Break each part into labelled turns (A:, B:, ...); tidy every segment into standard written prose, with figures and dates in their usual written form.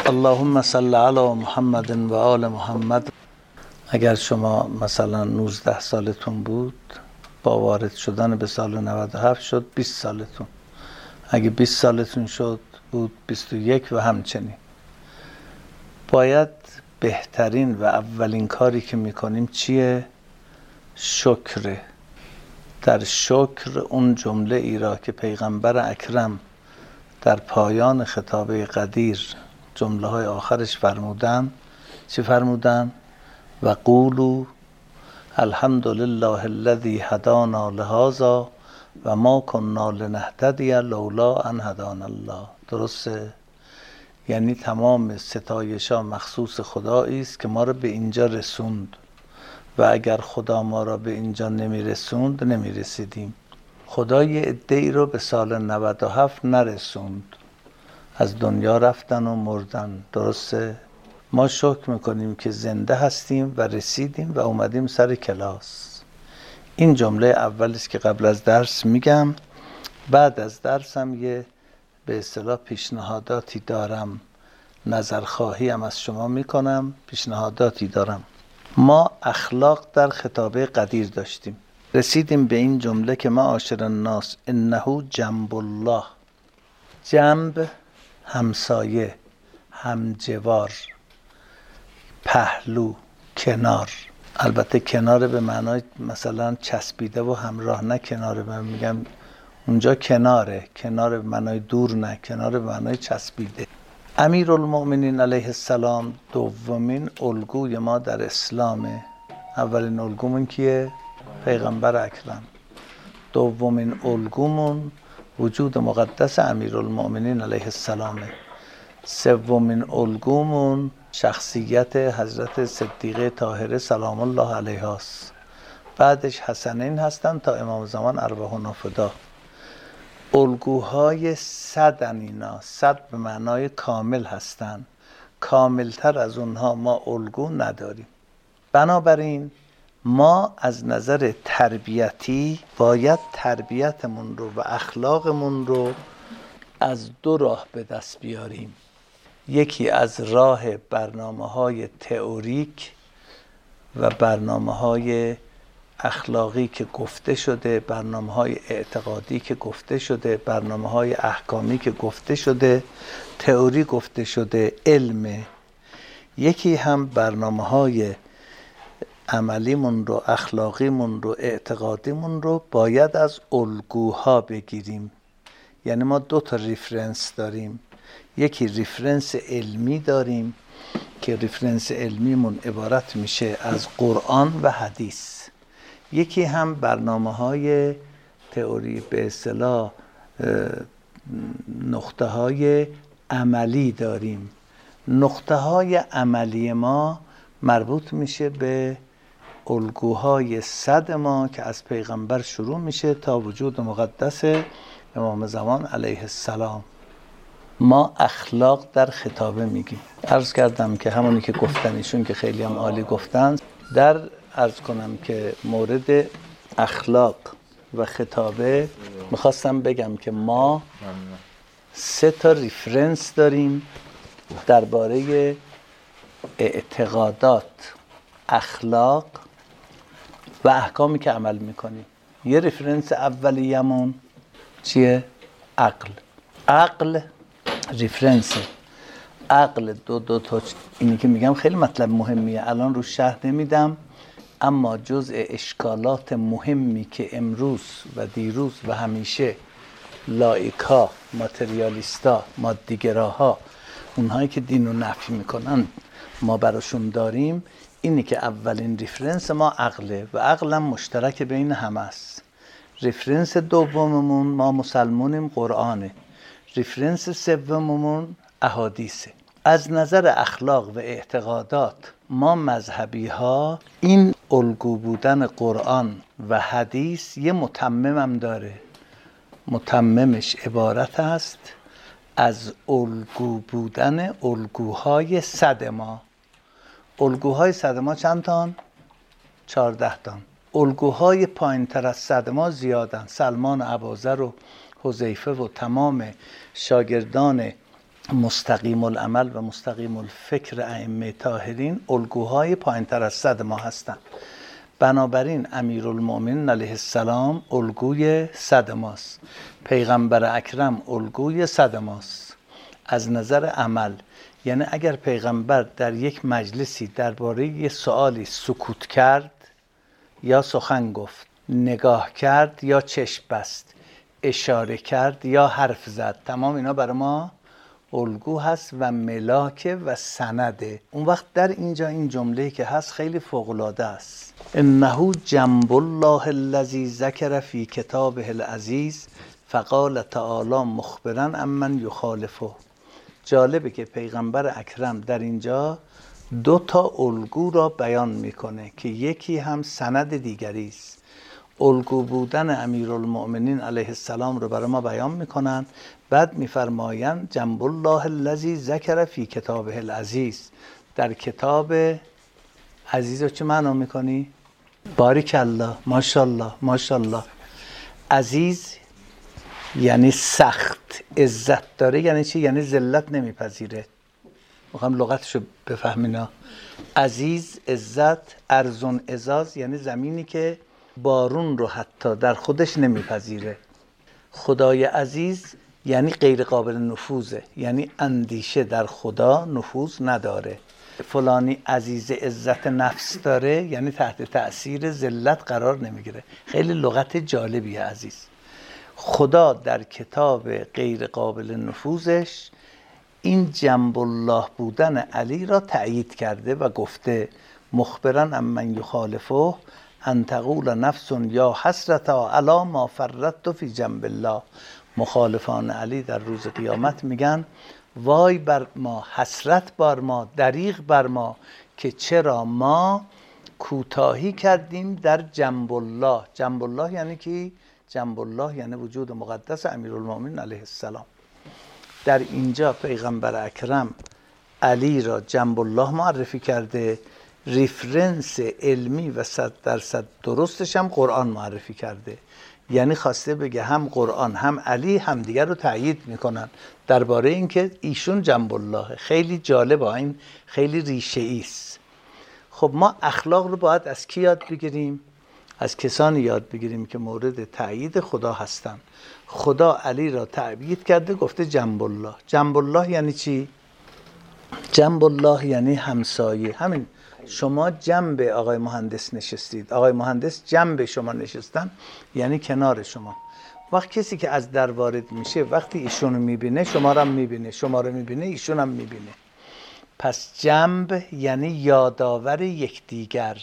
A: اللهم صل علی محمد و آل محمد. اگر شما مثلا 19 سالتون بود، با وارد شدن به سال 97 شد 20 سالتون. اگه 20 سالتون شد بود 21 و همچنین. باید بهترین و اولین کاری که میکنیم چیه؟ شکره. در شکر اون جمله ای را که پیغمبر اکرم در پایان خطابه قدیر جمله های آخرش فرمودن، چی فرمودن؟ و قولوا الحمد لله الذی هدانا لهذا و ما كنا لنهتدی لولا ان هدانا الله. درسته؟ یعنی تمام ستایش‌ها مخصوص خدایی است که ما را به اینجا رسوند و اگر خدا ما را به اینجا نمیرسوند نمیرسیدیم. خدا یه عده‌ای رو به سال 97 نرسوند، از دنیا رفتن و مردن. درسته؟ ما شکر میکنیم که زنده هستیم و رسیدیم و اومدیم سر کلاس. این جمله اولیست که قبل از درس میگم. بعد از درسم یه به اصطلاح پیشنهاداتی دارم، نظرخواهی هم از شما میکنم، پیشنهاداتی دارم. ما اخلاق در خطابه قدیر داشتیم، رسیدیم به این جمله که معاشر الناس انه جنب الله. جنب همسایه، همجوار، پهلو، کنار. البته کنار به معنای مثلا چسبیده و همراه، نه کنار من میگم اونجا کناره، کنار به معنای دور، نه کنار به معنای چسبیده. امیرالمؤمنین علیه السلام دومین الگوی ما در اسلامه. اولین الگومون کیه؟ پیغمبر اکرم. دومین الگومون وجود مقدس امیرالمؤمنین علیه السلامه. سومین الگومون شخصیت حضرت صدیقه طاهره سلام الله علیها است. بعدش حسنین هستن تا امام زمان ارواحنا فدا. الگوهای 100 اینا، 100 به معنای کامل هستن. کاملتر از اونها ما الگو نداریم. بنابراین ما از نظر تربیتی باید تربیتمون رو و اخلاقمون رو از دو راه به دست بیاریم. یکی از راه برنامه‌های تئوریک و برنامه‌های اخلاقی که گفته شده، برنامه‌های اعتقادی که گفته شده، برنامه‌های احکامی که گفته شده، تئوری گفته شده، علم. یکی هم برنامه‌های عملیمون رو، اخلاقیمون رو، اعتقادیمون رو باید از الگوها بگیریم. یعنی ما 2 تا ریفرنس داریم. یکی ریفرنس علمی داریم که ریفرنس علمیمون عبارت میشه از قرآن و حدیث. یکی هم برنامه‌های تئوری، به اصطلاح نقطه‌های عملی داریم. نقطه‌های عملی ما مربوط میشه به الگوهای 100 ما که از پیغمبر شروع میشه تا وجود مقدس امام زمان علیه السلام. ما اخلاق در خطابه میگیم. عرض کردم که همونی که گفتن ایشون که خیلی هم عالی گفتن، در عرض کنم که مورد اخلاق و خطابه میخواستم بگم که ما 3 تا ریفرنس داریم درباره اعتقادات، اخلاق و احکامی که عمل میکنیم. یه ریفرنس اولیه‌مون چیه؟ عقل. عقل ریفرنس. عقل دو تا اینی که میگم خیلی مطلب مهمیه، الان رو شرح نمیدم، اما جزء اشکالات مهمی که امروز و دیروز و همیشه لایکا، ماتریالیستا، مادیگراها، اونهایی که دین رو نفی میکنن ما براشون داریم، اینی که اولین ریفرنس ما عقله و عقلم مشترک بین همه است. ریفرنس دوممون ما مسلمونیم قرآنه. ریفرنس سوممون احادیثه. از نظر اخلاق و اعتقادات ما مذهبی ها این الگو بودن قرآن و حدیث یه متممم داره. متممش عبارت است از الگو بودن الگوهای 100 ما. الگوهای 100 ما چند تان؟ 14 تان. الگوهای پایین تر از 100 ما زیادن. سلمان و ابوذر و حذیفه و تمام شاگردان مستقیم العمل و مستقیم الفکر ائمه طاهرین الگوهای پایین‌تر از 100 ما هستند. بنابراین امیرالمؤمنین علیه السلام الگوی 100 ماست، پیغمبر اکرم الگوی 100 ماست از نظر عمل. یعنی اگر پیغمبر در یک مجلسی درباره یک سوالی سکوت کرد یا سخن گفت، نگاه کرد یا چشم بست، اشاره کرد یا حرف زد، تمام اینا برای ما الگو هست و ملاک و سنده. اون وقت در اینجا این جمله که هست خیلی فوق‌العاده است: انه جنب الله الذی ذکر فی کتابه العزیز فقال تعالی مخبرا عمن یخالفه. جالبه که پیغمبر اکرم در اینجا 2 الگو را بیان میکنه که یکی هم سند دیگری است. الگو بودن امیرالمؤمنین علیه السلام رو برای ما بیان میکنن، بعد میفرمایند جنب الله الذی ذکر فی کتابه العزیز. در کتاب عزیز رو چه معنا میکنی؟ بارک الله، ماشاءالله ماشاءالله. عزیز یعنی سخت، عزت داره یعنی چی؟ یعنی ذلت نمیپذیره. میخوام لغتشو بفهمینا. عزیز عزت، ارزون عزاز یعنی زمینی که بارون رو حتی در خودش نمیپذیره. خدای عزیز یعنی غیر قابل نفوذه، یعنی اندیشه در خدا نفوذ نداره. فلانی عزیز عزت نفس داره یعنی تحت تأثیر ذلت قرار نمیگیره. خیلی لغت جالبیه عزیز. خدا در کتاب غیر قابل نفوذش این جنب الله بودن علی را تأیید کرده و گفته مخبرا عمن یخالفه ان تقول نفس یا حسرتا علی ما فرطت فی جنب الله. مخالفان علی در روز قیامت میگن وای بر ما، حسرت بر ما، دریغ بر ما که چرا ما کوتاهی کردیم در جنب الله. جنب الله یعنی کی؟ جنب الله یعنی وجود مقدس امیرالمؤمنین علیه السلام. در اینجا پیغمبر اکرم علی را جنب الله معرفی کرده، ریفرنس علمی و 100% درستش هم قرآن معرفی کرده. یعنی خواسته بگه هم قرآن هم علی همدیگر رو تأیید میکنن درباره اینکه ایشون جنب الله. خیلی جالبه، این خیلی ریشه‌ای است. خب ما اخلاق رو باید از کی یاد بگیریم؟ از کسانی یاد بگیریم که مورد تأیید خدا هستن. خدا علی را تأیید کرده، گفته جنب الله. جنب الله یعنی چی؟ جنب الله یعنی همسایه. همین شما جنب آقای مهندس نشستید، آقای مهندس جنب شما نشستن یعنی کنار شما. وقت کسی که از در وارد میشه وقتی ایشونو میبینه شما رو هم میبینه، شما رو میبینه ایشون هم میبینه. پس جنب یعنی یادآور یکدیگر.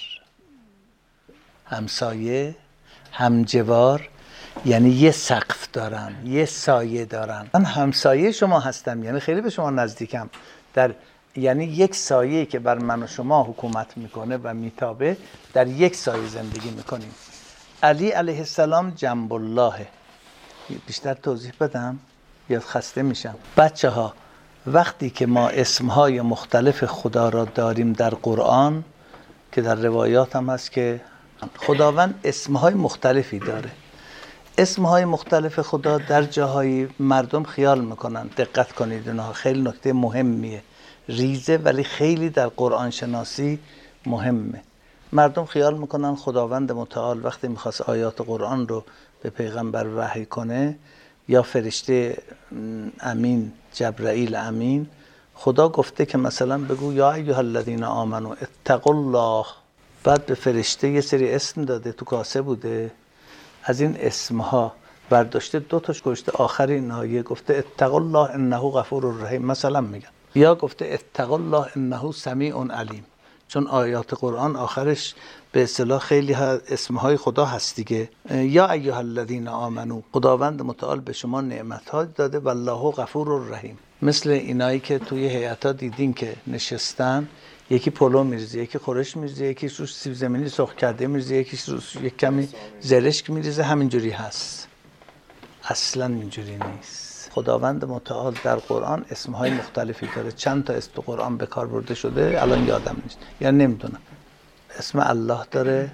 A: همسایه، همجوار یعنی یه سقف دارن، یه سایه دارن. من همسایه شما هستم یعنی خیلی به شما نزدیکم. یعنی یک سایه که بر من و شما حکومت میکنه و میتابه، در یک سایه زندگی میکنیم. علی علیه السلام جنب الله. بیشتر توضیح بدم یا خسته میشم؟ بچه ها وقتی که ما اسمهای مختلف خدا را داریم در قرآن، که در روایات هم هست که خداوند اسمهای مختلفی داره، اسمهای مختلف خدا در جاهای مردم خیال میکنن، دقت کنید اینها خیلی نکته مهمیه، ریزه ولی خیلی در قرآن شناسی مهمه. مردم خیال میکنن خداوند متعال وقتی میخواست آیات قرآن رو به پیغمبر وحی کنه یا فرشته امین جبرائیل امین، خدا گفته که مثلا بگو یا ایها الذین آمنوا اتقوا الله، بعد به فرشته یه سری اسم داده، تو کاسه بوده، از این اسمها برداشته 2 تاش گذاشته آخر این آیه گفته اتقوا الله انه غفور رحیم مثلا میگن، یا گفته اتقوا الله انه سمیع علیم، چون آیات قرآن آخرش به اصطلاح خیلی اسمهای خدا هست دیگه. یا ایها الذین آمنو، خداوند متعال به شما نعمت‌ها داده والله غفور رحیم. مثل اینایی که توی هیئت‌ها دیدین که نشستن، یکی پلو میریزه، یکی خورش میریزه، یکی روش سیب زمینی سرخ کرده میریزه، یکی روش یک کمی زرشک میریزه، همینجوری هست. اصلا اینجوری نیست. خداوند متعال در قرآن اسمهای مختلفی داره. چند تا اسم تو قرآن به کار برده شده الان یادم نیست، یعنی نمیدونم. اسم الله داره،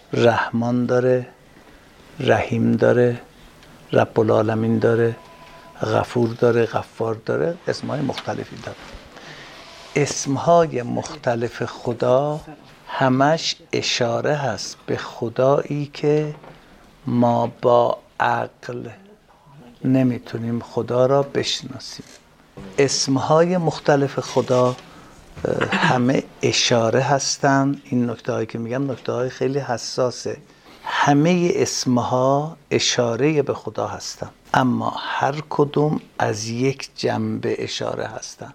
A: رحمان داره، رحیم داره، رب العالمین داره، غفور داره، غفار داره، اسمهای مختلفی داره. اسمهای مختلف خدا همش اشاره هست به خدایی که ما با عقل نمیتونیم خدا را بشناسیم. اسمهای مختلف خدا همه اشاره هستن. این نکته هایی که میگم نکته های خیلی حساسه. همه اسمها اشاره به خدا هستن، اما هر کدوم از یک جنبه اشاره هستن.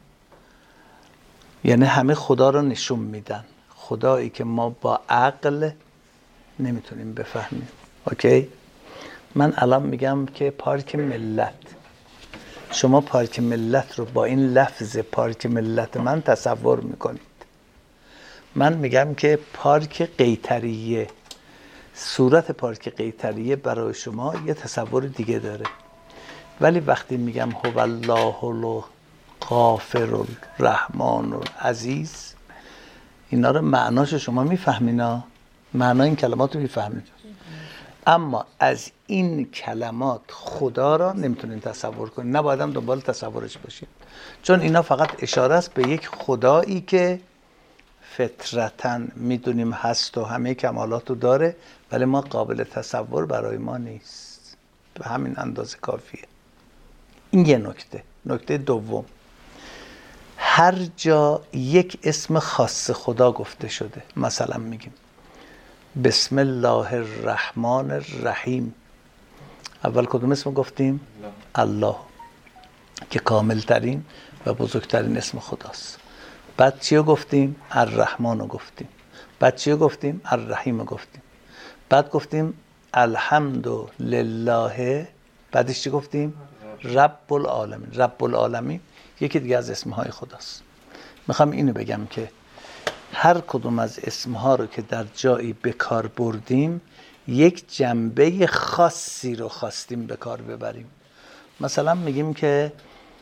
A: یعنی همه خدا رو نشون میدن، خدایی که ما با عقل نمیتونیم بفهمیم. اوکی؟ من الان میگم که پارک ملت، شما پارک ملت رو با این لفظ پارک ملت من تصور میکنید. من میگم که پارک قیطریه، صورت پارک قیطریه برای شما یه تصور دیگه داره. ولی وقتی میگم هو الله الغافر الرحمن العزیز، اینا رو معناش شما میفهمینا، معنای این کلمات رو میفهمید، اما از این کلمات خدا را نمیتونین تصور کنین. نباید هم دنبال تصورش باشین، چون اینا فقط اشاره است به یک خدایی که فطرتاً میدونیم هست و همه کمالات رو داره، ولی ما قابل تصور برای ما نیست. به همین اندازه کافیه. این یه نکته. نکته دوم، هر جا یک اسم خاص خدا گفته شده، مثلا میگیم بسم الله الرحمن الرحیم، اول کدوم اسم گفتیم؟ الله، که کامل ترین و بزرگترین اسم خداست. بعد چی رو گفتیم؟ الرحمن رو گفتیم. بعد چی رو گفتیم؟ الرحیم رو گفتیم. بعد گفتیم الحمدلله. بعدش چی گفتیم؟ رب العالمین. رب العالمین یکی دیگه از اسمهای خداست. میخوام اینو بگم که هر کدوم از اسمها رو که در جایی به کار بردیم، یک جنبه خاصی رو خواستیم به کار ببریم. مثلا میگیم که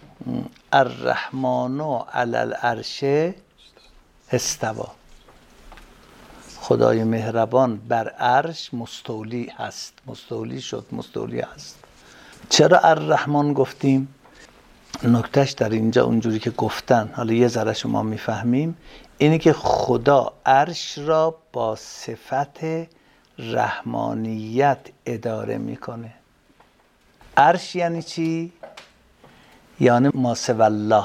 A: الرحمن علی العرش استوا، خدای مهربان بر عرش مستولی هست، مستولی شد، مستولی هست. چرا الرحمن گفتیم؟ نکتهش در اینجا اونجوری که گفتن، حالا یه ذره شما میفهمیم، اینی که خدا عرش را با صفت رحمانیت اداره میکنه. عرش یعنی چی؟ یعنی ما سوی الله،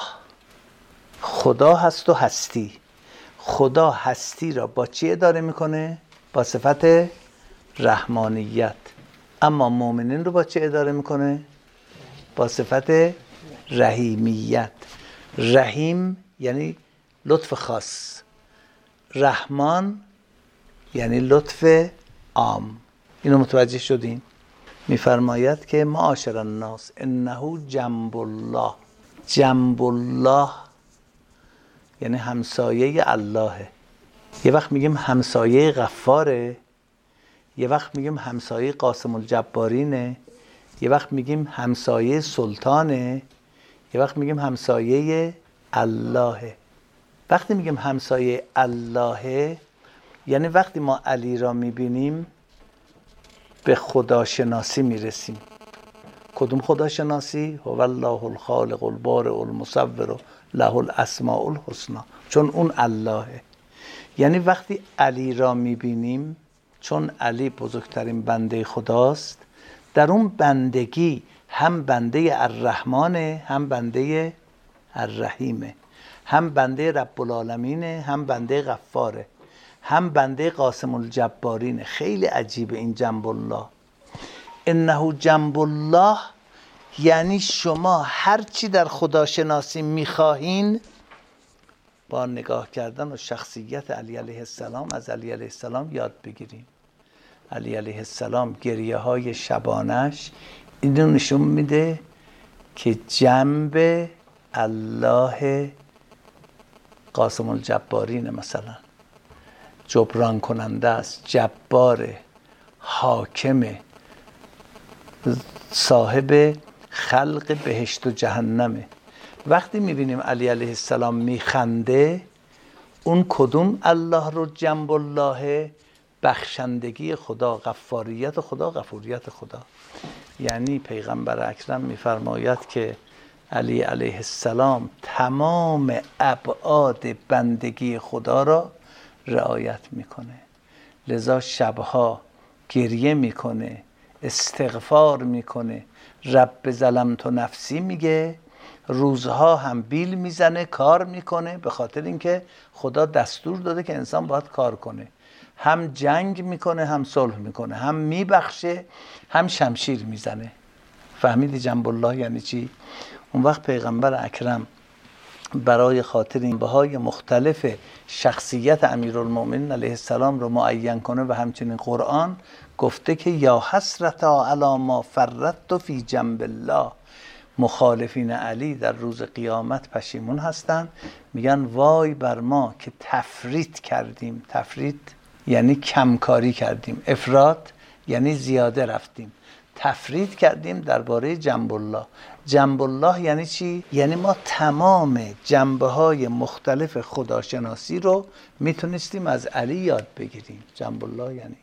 A: خدا هست و هستی. خدا هستی را با چی اداره میکنه؟ با صفت رحمانیت. اما مؤمنین رو با چی اداره میکنه؟ با صفت رحیمیت. رحیم یعنی لطف خاص، رحمان یعنی لطف عام. اینو متوجه شدین؟ میفرماید که معاشر الناس انه جنب الله. جنب الله یعنی همسایه الله. یه وقت میگیم همسایه غفاره، یه وقت میگیم همسایه قاسم الجبارینه، یه وقت میگیم همسایه سلطانه، یه وقت میگیم همسایه الله. وقتی میگیم همسایه الله یعنی وقتی ما علی را میبینیم به خداشناسی میرسیم. کدوم خداشناسی؟ هو الله الخالق البارئ المصور له الاسماء الحسنی، چون اون اللهه. یعنی وقتی علی را میبینیم، چون علی بزرگترین بنده خداست، در اون بندگی هم بنده الرحمنه، هم بنده الرحیمه، هم بنده رب العالمینه، هم بنده غفاره، هم بنده قاسم الجبارینه. خیلی عجیبه این جنب الله. انه جنب الله یعنی شما هر چی در خداشناسی میخواهین با نگاه کردن و شخصیت علی علیه السلام از علی علیه السلام یاد بگیریم. علی علیه السلام گریه های شبانش اینو نشون میده که جنب الله قاسم الجبارین مثلا جبران کننده است، جبار، حاکم، صاحب خلق بهشت و جهنمه. وقتی میبینیم علی علیه السلام میخنده، اون کدوم الله رو جنب الله؟ بخشندگی خدا، غفاریت خدا، غفوریت خدا. یعنی پیغمبر اکرم میفرماید که علی علیه السلام تمام ابعاد بندگی خدا را رعایت میکنه، لذا شبها گریه میکنه، استغفار میکنه، رب ظلمت نفسی میگه، روزها هم بیل میزنه، کار میکنه، به خاطر اینکه خدا دستور داده که انسان باید کار کنه. هم جنگ میکنه، هم صلح میکنه، هم میبخشه، هم شمشیر میزنه. فهمیدی جنب الله یعنی چی؟ اون وقت پیغمبر اکرم برای خاطر این بهای مختلف شخصیت امیرالمؤمنین علیه السلام رو معین کنه و همچنین قرآن گفته که یا حسرتا علی ما فرطت فی جنب الله. مخالفین علی در روز قیامت پشیمون هستن، میگن وای بر ما که تفریط کردیم. تفریط یعنی کمکاری کردیم، افراط یعنی زیاده رفتیم. تفریط کردیم درباره جنب الله. جنب الله یعنی چی؟ یعنی ما تمام جنبه های مختلف خداشناسی رو میتونستیم از علی یاد بگیریم. جنب الله یعنی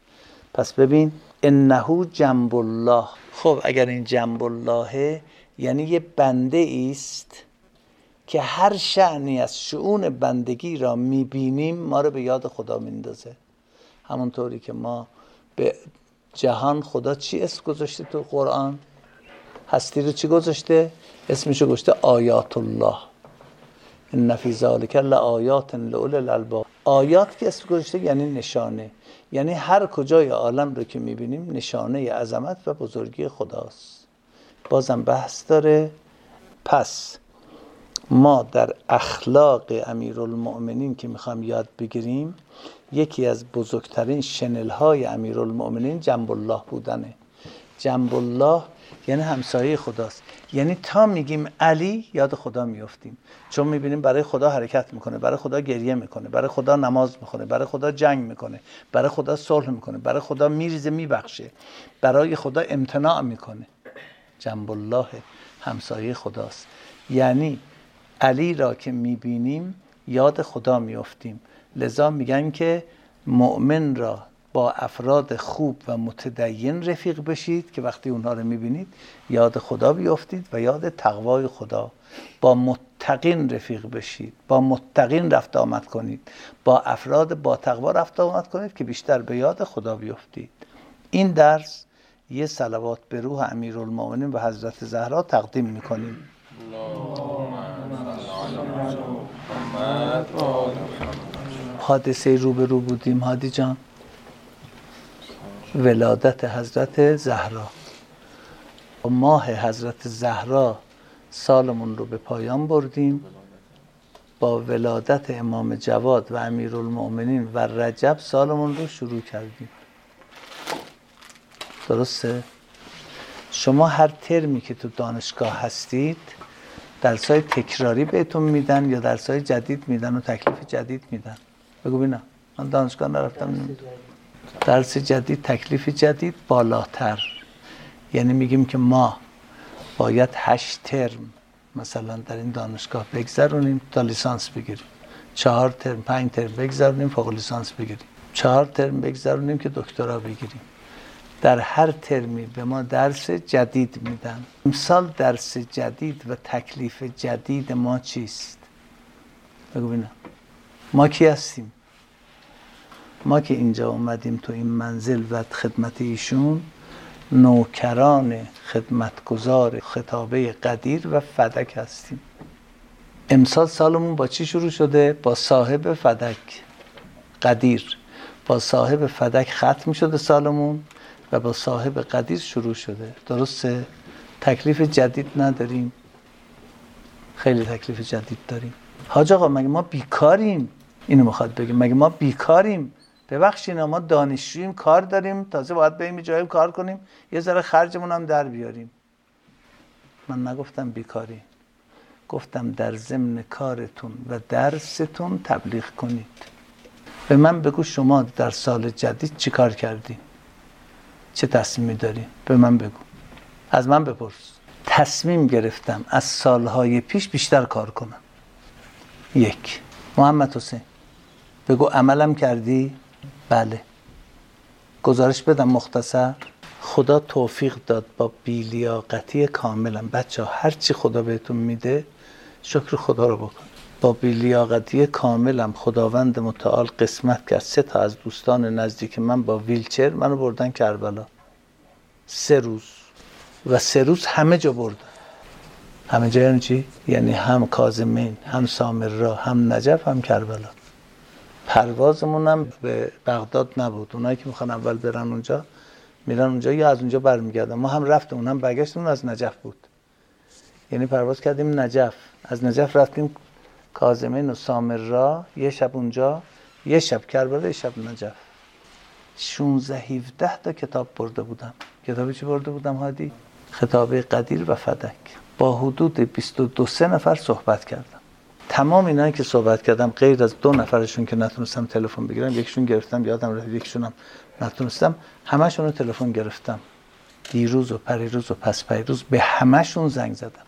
A: پس ببین انه جنب الله. خب اگر این جنب الله یعنی یه بنده است که هر شأنی از شؤون بندگی را میبینیم ما رو به یاد خدا میندازه. همونطوری که ما به جهان خدا چی اسم گذاشته تو قرآن؟ هستی رو چی گذاشته؟ اسمشو گذاشته آیات الله. ان فی ذلک لآیات لأولی الالباب. آیات که اسم گذاشته یعنی نشانه، یعنی هر کجای عالم رو که میبینیم نشانه عظمت و بزرگی خداست. بازم بحث داره. پس ما در اخلاق امیرالمؤمنین که میخوام یاد بگیریم، یکی از بزرگترین شنل های امیرالمؤمنین جنب الله بودنه. جنب الله یعنی همسایه خداست. یعنی تا میگیم علی یاد خدا میافتیم، چون میبینیم برای خدا حرکت میکنه، برای خدا گریه میکنه، برای خدا نماز میخونه، برای خدا جنگ میکنه، برای خدا صلح میکنه، برای خدا میریزه میبخشه، برای خدا امتناع میکنه. جنب الله همسایه خداست. یعنی علی را که میبینیم یاد خدا میافتیم. لذا میگن که مؤمن را با افراد خوب و متدین رفیق بشید که وقتی اونها رو میبینید یاد خدا بیافتید و یاد تقوای خدا. با متقین رفیق بشید، با متقین رفت آمد کنید، با افراد با تقوا رفت آمد کنید که بیشتر به یاد خدا بیافتید. این درس یه صلوات به روح امیرالمؤمنین و حضرت زهرا تقدیم میکنیم. حادثه روبرو بودیم هادی جان، ولادت حضرت زهرا. ماه حضرت زهرا سالمون رو به پایان بردیم، با ولادت امام جواد و امیرالمؤمنین و رجب سالمون رو شروع کردیم. درسته؟ شما هر ترمی که تو دانشگاه هستید درسای تکراری بهتون میدن یا درسای جدید میدن و تکلیف جدید میدن؟ بگو ببینم. من دانشگاه نرفتم. درس جدید، تکلیف جدید، بالاتر. یعنی میگیم که ما باید 8 ترم مثلا در این دانشگاه بگذرونیم تا لیسانس بگیریم، 4 ترم 5 ترم بگذرونیم فوق لیسانس بگیریم، 4 ترم بگذرونیم که دکترا بگیریم. در هر ترمی به ما درس جدید میدن. امسال درس جدید و تکلیف جدید ما چیست؟ بگو ببینم. ما کی هستیم؟ ما که اینجا اومدیم تو این منزل و خدمت ایشون، نوکران خدمتگزار خطابه قدیر و فدک هستیم. امسال سالمون با چی شروع شده؟ با صاحب فدک قدیر. با صاحب فدک ختم شده سالمون و با صاحب قدیر شروع شده. درسته؟ تکلیف جدید نداریم؟ خیلی تکلیف جدید داریم. حاج آقا مگه ما بیکاریم؟ اینو میخواد بگیم مگه ما بیکاریم؟ ببخشید ما دانشجوییم، کار داریم، تازه باید بریم جایی کار کنیم، یه ذره خرجمون هم در بیاریم. من نگفتم بیکاری، گفتم در ضمن کارتون و درستون تبلیغ کنید. به من بگو شما در سال جدید چی کار کردین؟ چه تصمیمی دارین؟ به من بگو. از من بپرس. تصمیم گرفتم از سالهای پیش بیشتر کار کنم. 1. محمد حسین بگو عملم کردی؟ بله. گزارش بدم مختصر. خدا توفیق داد با بی‌لیاقتی کاملم. بچه ها هر چی خدا بهتون میده شکر خدا رو بکن. با بی‌لیاقتی کاملم خداوند متعال قسمت کرد 3 تا از دوستان نزدیک من با ویلچر منو بردن کربلا 3 روز و 3 روز همه جا بردن. همه جا یعنی چی؟ یعنی هم کاظمین، هم سامرا، هم نجف، هم کربلا. پروازمون هم به بغداد نبود. اونایی که میخوان اول برن اونجا میرن اونجا یا از اونجا برمیگردن. ما هم رفتیم اون هم برگشتیم از نجف بود. یعنی پرواز کردیم نجف، از نجف رفتیم کاظمین و سامرا، یه شب اونجا، یه شب کربلا، یه شب نجف. 16-17 تا کتاب برده بودم. کتابی چی برده بودم هادی؟ خطابه قدیر و فدک. با حدود 22-23 نفر صحبت کردم. تمام اینایی که صحبت کردم غیر از 2 نفرشون که نتونستم تلفن بگیرم، یکشون گرفتم یادم رفت، یکشونم نتونستم، همشون رو تلفن گرفتم. دیروز و پریروز و پس پریروز به همشون زنگ زدم.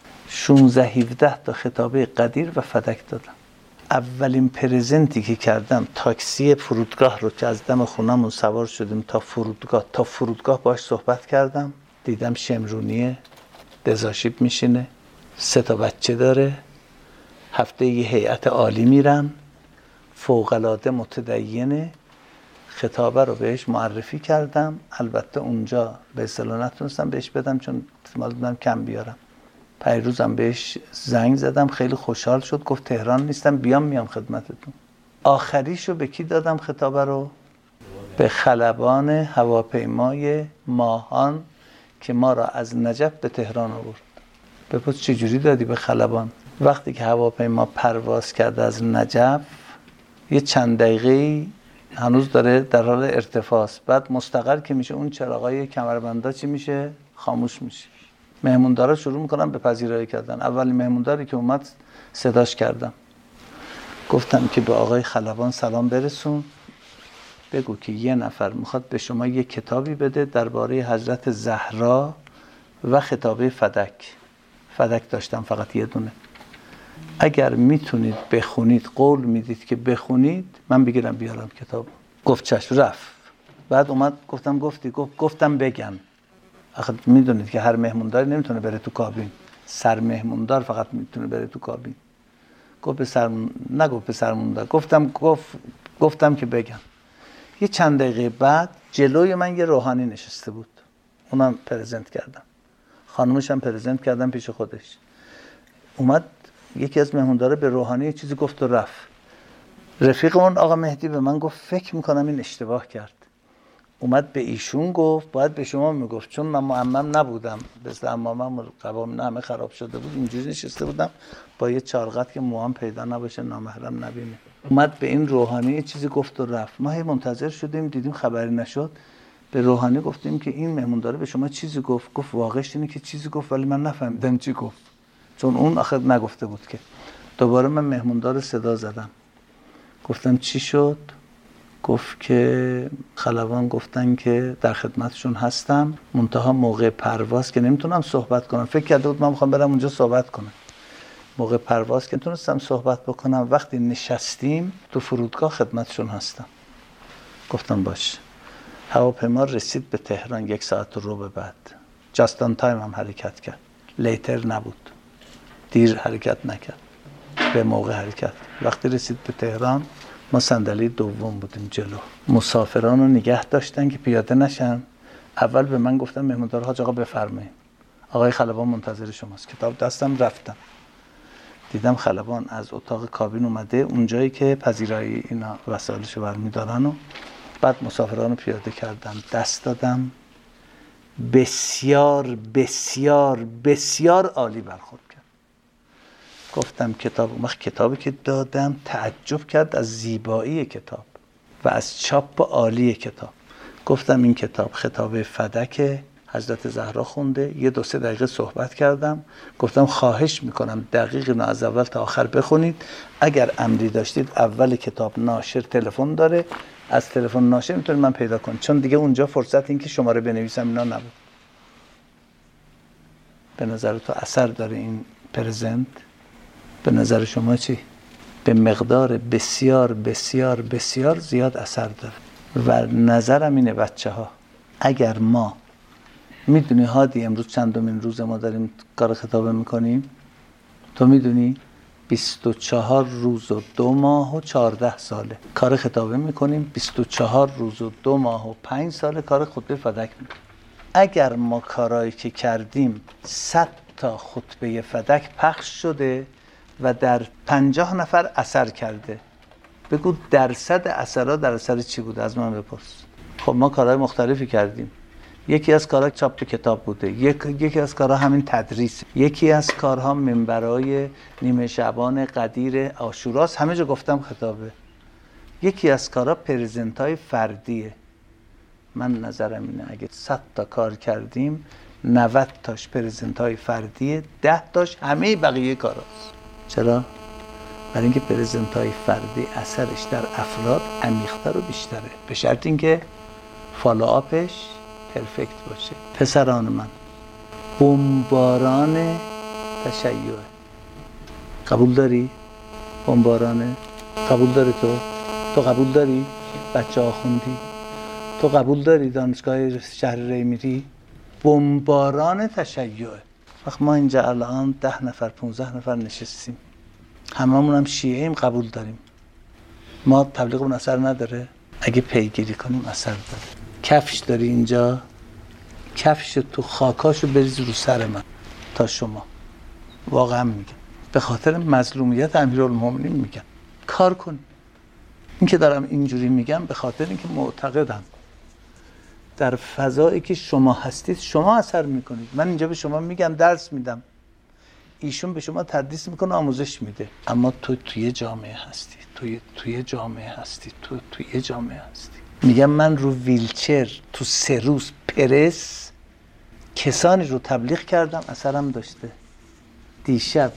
A: 16-17 تا خطابه قدیر و فدک دادم. اولین پرزنتی که کردم تاکسی فرودگاه رو که از دم خونمون سوار شدیم تا فرودگاه باهاش صحبت کردم. دیدم شمرونیه، دزاشیب میشینه، 3 تا بچه داره، هفته یه هیئت عالی میرن، فوق‌العاده متدینه. خطابه رو بهش معرفی کردم. البته اونجا به اصطلاح نتونستم بهش بدم چون احتمال دادم کم بیارم. پیروزم بهش زنگ زدم، خیلی خوشحال شد، گفت تهران نیستم میام خدمتتون. آخریشو به کی دادم خطابه رو؟ به خلبان هواپیمای ماهان که ما را از نجف به تهران آورد. بپرس چجوری دادی به خلبان؟ وقتی که هواپیما پرواز کرد از نجف یه چند دقیقه هنوز داره در حال ارتفاع است، بعد مستقر که میشه اون چراغای کمربندا چی میشه؟ خاموش میشه. مهموندارا شروع میکنن به پذیرایی کردن. اولین مهمونداری که اومد صداش کردم، گفتم که به آقای خلبان سلام برسون، بگو که یه نفر میخواد به شما یه کتابی بده درباره حضرت زهرا و خطابه فدک داشتم فقط یه دونه. اگر میتونید بخونید، قول میدید که بخونید، من بگیرم بیارم کتاب. گفت چشم. رفت. بعد اومد گفتم بگم. آخه میدونید که هر مهمونداری نمیتونه بره تو کابین، سر مهموندار فقط میتونه بره تو کابین. نگفت به سرموندار، گفتم که بگم. یه چند دقیقه بعد جلوی من یه روحانی نشسته بود، اونم پرزنت کردم، خانومش هم پرزنت کردم پیش خودش. اومد یکی از مهموندارا به روحانی یه چیزی گفت و رفت. رفیق اون آقا مهدی به من گفت فکر میکنم این اشتباه کرد. اومد به ایشون گفت باید به شما میگفت، چون من معمم نبودم، مثل عمامم و قوامین همه خراب شده بود، اینجوری نشسته بودم با یه چارقد که موام پیدا نباشه، نامحرم نبینه. اومد به این روحانی یه چیزی گفت و رفت. ما هی منتظر شدیم، دیدیم خبری نشد. به روحانی گفتیم که این مهموندار به شما چیزی گفت واقعش اینه که چیزی گفت ولی من نفهمیدم چی گفت، چون اون آخر نگفته بود که. دوباره من مهموندار صدا زدم، گفتم چی شد؟ گفت که خلبان گفتن که در خدمتشون هستم، منتها موقع پرواز که نمیتونم صحبت کنم. فکر کرده بود من میخوام برم اونجا صحبت کنم. موقع پرواز که نتونستم صحبت بکنم، وقتی نشستیم تو فرودگاه خدمتشون هستم. گفتم باشه. هواپیما رسید به تهران 1 ساعت و ربع بعد. جاستان تایم هم حرکت کرد. لیتر نبود. دیر حرکت نکرد. به موقع حرکت. وقتی رسید به تهران ما صندلی دوم بودیم جلو. مسافران رو نگه داشتن که پیاده نشن. اول به من گفتن مهماندار حاج آقا بفرمایید، آقای خلبان منتظر شماست. کتاب دستم رفتم، دیدم خلبان از اتاق کابین اومده اونجایی که پذیرایی اینا وسایلشو برمی‌دارن و بعد مسافران رو پیاده کردم. دست دادم. بسیار بسیار بسیار عالی برخورد کرد. گفتم کتابی که دادم تعجب کرد از زیبایی کتاب و از چاپ عالی کتاب. گفتم این کتاب خطابه فدک حضرت زهرا خونده. 1-2-3 دقیقه صحبت کردم. گفتم خواهش میکنم دقیق اینو از اول تا آخر بخونید. اگر امری داشتید اول کتاب ناشر تلفن داره، از تلفن ناشر میتونید من پیدا کنید، چون دیگه اونجا فرصت این که شماره بنویسم اینا نبود. به نظر تو اثر داره این پرزنت؟ به نظر شما چی؟ به مقدار بسیار بسیار بسیار زیاد اثر داره. و نظرم اینه بچه ها، اگر ما میدونی هادی امروز چندمین روز ما داریم کار خطابه میکنیم؟ تو میدونی 24 روز و 2 ماه و 14 ساله کار خطابه میکنیم. 24 روز و 2 ماه و 5 ساله کار خطبه فدک میکنیم. اگر ما کارایی که کردیم 100 تا خطبه فدک پخش شده و در 50 نفر اثر کرده، بگو درصد اثرات در اثر چی بوده؟ از من بپرس. خب ما کارهای مختلفی کردیم. یکی از کارها چاپ کتاب بوده، یکی از کارها همین تدریس، یکی از کارها منبرای نیمه شعبان قدیر عاشوراست، همه جا گفتم خطابه. یکی از کارها پرزنتای فردیه. من نظرم اینه اگه 100 تا کار کردیم 90 تاش پرزنتای فردیه، 10 تاش همه بقیه کاراست. چرا؟ برای اینکه پرزنتای فردی اثرش در افراد عمیق‌تر و بیشتره، به شرط اینکه فالوآپش پرفکت باشه. پسران من، بمباران تشیع قبول داری؟ بمبارانه قبول داری؟ تو قبول داری؟ بچه ها خوندی؟ تو قبول داری دانشگاه شهر ری میری؟ بمباران تشیع. وقت ما اینجا الان 10 نفر 15 نفر نشستیم، هممون هم شیعه ایم، قبول داریم. ما تبلیغمون اثر نداره؟ اگه پیگیری کنیم اثر داره. کفش داری اینجا؟ کفش تو خاکاشو بریز رو سر من تا شما. واقعا میگم، به خاطر مظلومیت امیرالمومنین میگم کار کن. این که دارم اینجوری میگم به خاطر اینکه معتقدم در فضایی که شما هستید شما اثر میکنید. من اینجا به شما میگم، درس میدم، ایشون به شما تدریس میکنه، آموزش میده، اما تو توی جامعه هستی، توی جامعه هستی، توی جامعه هستی. میگم من رو ویلچر تو 3 روز پرس کسانی رو تبلیغ کردم، اثرم داشته. دیشب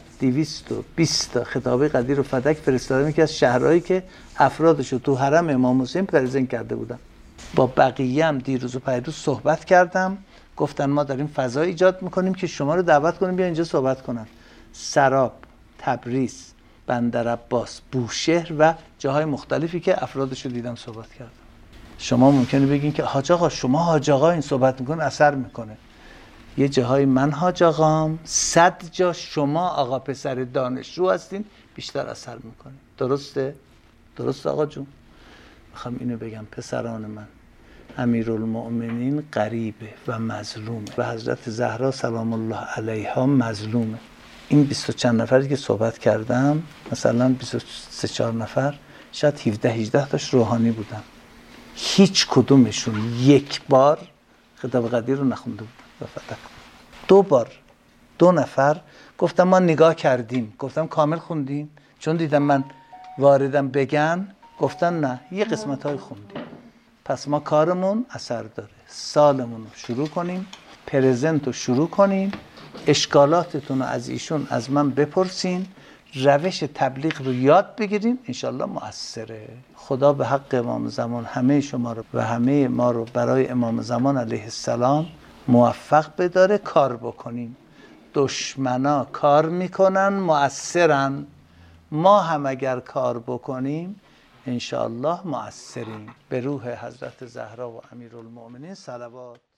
A: 220 تا خطابه قدیر رو فدک فرستادم که از شهرهایی که افرادشو تو حرم امام حسین پرزنت کرده بودم. با بقیه هم دیروز و پیروز صحبت کردم، گفتن ما داریم فضا ایجاد میکنیم که شما رو دعوت کنیم بیا اینجا صحبت کنن. سراب، تبریز، بندرعباس، بوشهر و جاهای مختلفی که افرادشو دیدم صحبت کردم. شما ممکنه بگین که حاج آقا شما حاج آقا این صحبت میکنه اثر میکنه. یه جاهای من حاج آقام، 100 جا شما آقا پسر دانشجو هستین، بیشتر اثر میکنه. درسته؟ درست آقا جون؟ میخوام اینو بگم پسران من، امیرالمؤمنین غریبه و مظلومه و حضرت زهرا سلام الله علیها مظلومه. این 20 چند نفری که صحبت کردم، مثلا 23-4 نفر، شاید 17-18 تاش روحانی بودن، هیچ کدومشون یک بار خطاب قدیر رو نخونده بودن و فتح. 2 بار 2 نفر گفتم ما نگاه کردیم، گفتم کامل خوندین؟ چون دیدم من واردم بگن، گفتن نه یه قسمت های خوندیم. پس ما کارمون اثر داره. سالمون رو شروع کنیم، پرزنت رو شروع کنیم، اشکالاتتون رو از ایشون از من بپرسین، روش تبلیغ رو یاد بگیرین، انشالله مؤثره. خدا به حق امام زمان همه شما رو و همه ما رو برای امام زمان علیه السلام موفق بداره کار بکنیم. دشمنا کار میکنن مؤثرن، ما هم اگر کار بکنیم انشاءالله مؤثرین. به روح حضرت زهرا و امیرالمؤمنین صلوات.